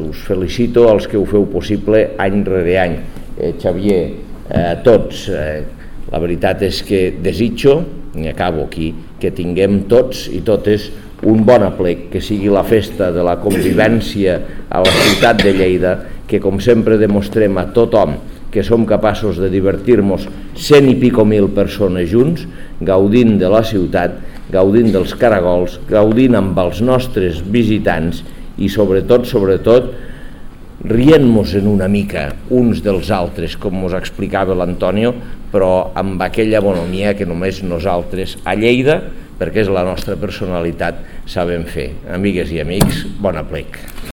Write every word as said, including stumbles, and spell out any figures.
us felicito als que ho feu possible any rere any. Eh, Xavier, a eh, tots, eh, la veritat és que desitjo, i acabo aquí, que tinguem tots i totes un bon aplec, que sigui la festa de la convivència a la ciutat de Lleida, que com sempre demostrem a tothom que som capaços de divertir-nos cent i pico mil persones junts, gaudint de la ciutat, gaudint dels caragols, gaudint amb els nostres visitants i sobretot, sobretot, rient-nos en una mica uns dels altres, com us explicava l'Antonio, però amb aquella bonomia que només nosaltres a Lleida, perquè és la nostra personalitat, sabem fer. Amigues i amics, bon aplec.